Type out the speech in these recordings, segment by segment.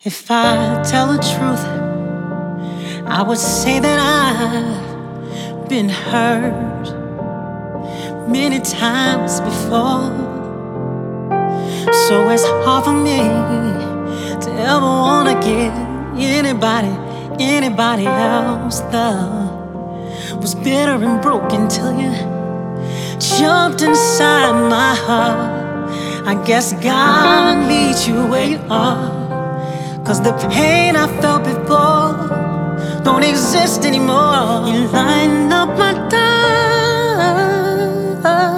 If I tell the truth, I would say that I've been hurt many times before. So it's hard for me to ever wanna give anybody else love. Was bitter and broken till you jumped inside my heart. I guess God meets you where you are, 'cause the pain I felt before don't exist anymore. You line up my time.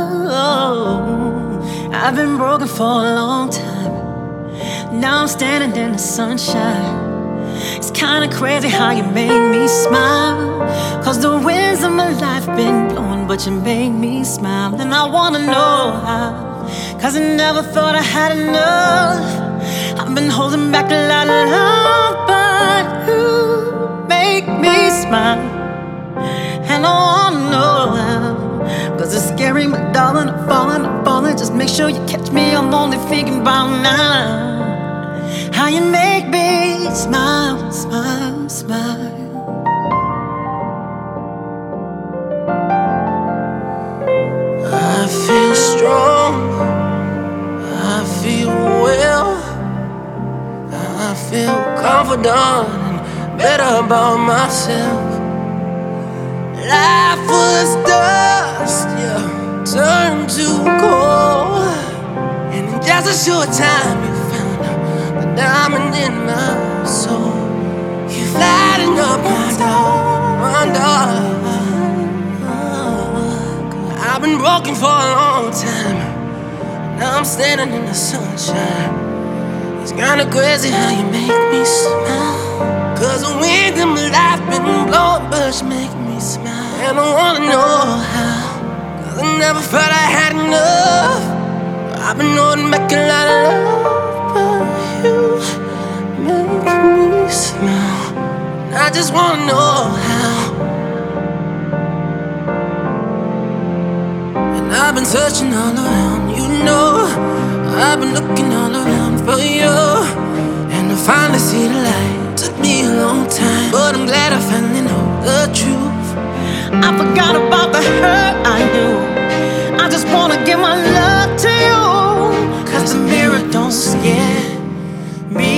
I've been broken for a long time. Now I'm standing in the sunshine. It's kinda crazy how you made me smile, 'cause the winds of my life been blowing, but you made me smile. And I wanna know how, 'cause I never thought I had enough. I've been holding back a lot of love, but you make me smile. And I wanna know how, 'cause it's scary, but darling, I'm falling. Just make sure you catch me, I'm only thinking about now. How you make me smile, smile, smile. I feel strong, I feel well, I feel confident and better about myself. Life was dust, yeah, turned to gold, and in just a short time you found the diamond in my soul. You lighten up my dark. I've been broken for a long time. Now I'm standing in the sunshine. It's kinda crazy how you make me smile, 'cause the wind in my life been blowing, but you make me smile. And I wanna know how, 'cause I never felt I had enough. I've been holding back a lot of love, but you make me smile. I just wanna know how. And I've been searching all around, you know. I've been looking all around for you, and to finally see the light took me a long time, but I'm glad I finally know the truth. I forgot about the hurt I knew. I just wanna give my love to you, 'cause the mirror don't scare me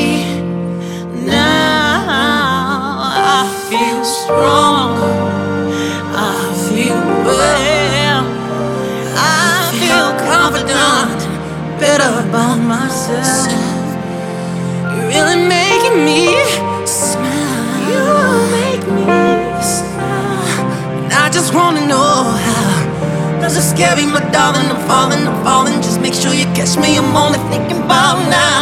now. I feel strong, I feel well, I feel confident, better about myself. You're really making me smile. You make me smile. And I just wanna know how, 'cause it's scary, my darling, I'm falling. Just make sure you catch me, I'm only thinking about now.